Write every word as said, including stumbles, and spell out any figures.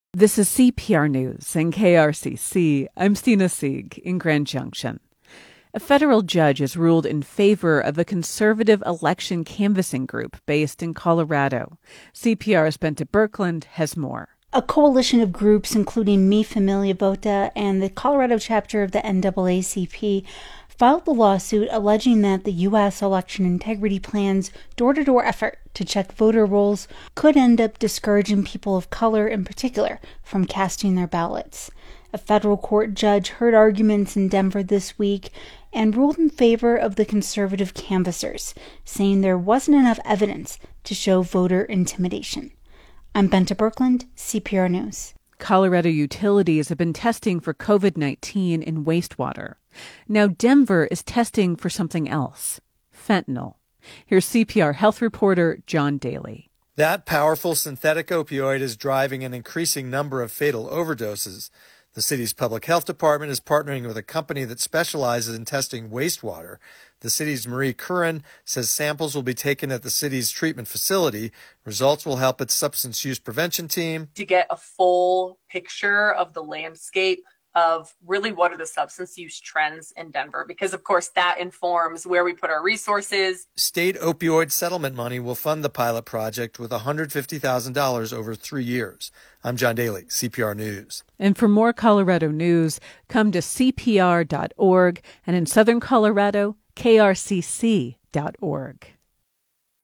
This is C P R News and K R C C. I'm Stina Sieg in Grand Junction. A federal judge has ruled in favor of a conservative election canvassing group based in Colorado. C P R's Bente Birkeland has more. A coalition of groups, including Mi Familia Vota and the Colorado chapter of the N double A C P, filed the lawsuit alleging that the U S election integrity plan's door-to-door effort to check voter rolls could end up discouraging people of color in particular from casting their ballots. A federal court judge heard arguments in Denver this week and ruled in favor of the conservative canvassers, saying there wasn't enough evidence to show voter intimidation. I'm Bente Birkeland, C P R News. Colorado utilities have been testing for covid nineteen in wastewater. Now Denver is testing for something else, fentanyl. Here's C P R health reporter John Daly. That powerful synthetic opioid is driving an increasing number of fatal overdoses. The city's public health department is partnering with a company that specializes in testing wastewater. The city's Marie Curran says samples will be taken at the city's treatment facility. Results will help its substance use prevention team to get a full picture of the landscape of really what are the substance use trends in Denver, because of course that informs where we put our resources. State opioid settlement money will fund the pilot project with one hundred fifty thousand dollars over three years. I'm John Daly, C P R News. And for more Colorado news, come to C P R dot org, and in Southern Colorado, K R C C dot org.